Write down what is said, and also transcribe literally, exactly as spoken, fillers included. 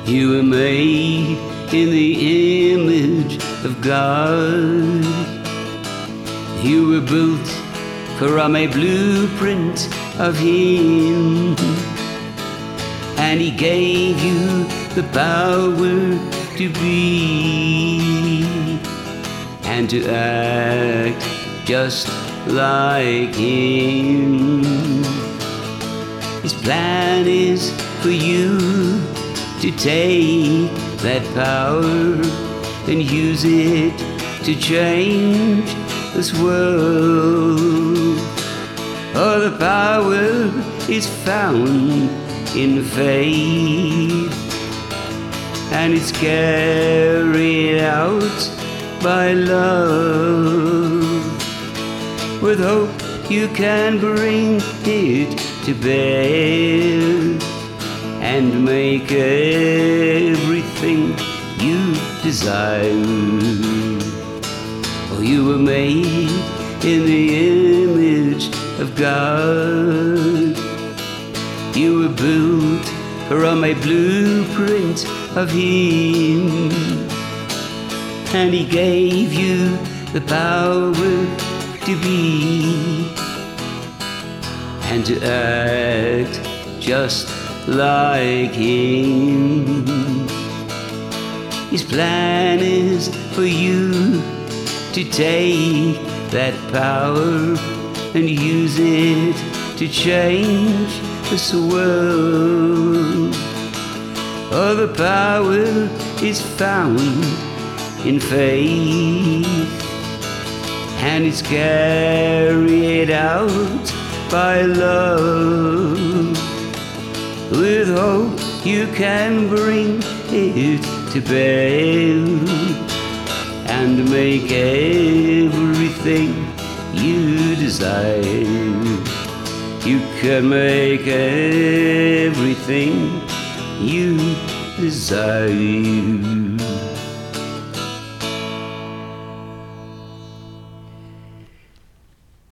You were made in the image of God. You were built from a blueprint of Him, and He gave you the power to be and to act just like Him. His plan is for you to take that power and use it to change this world. Oh, the power is found in faith, and it's carried out by love. With hope you can bring it to bear and make everything you desire. Oh, you were made in the image of God. You were built from a blueprint of Him, and He gave you the power to be and to act just like Him. His plan is for you to take that power and use it to change this world. Oh, the power is found in faith, and it's carried out by love. With hope you can bring it to bear and make everything you desire. You can make everything you desire.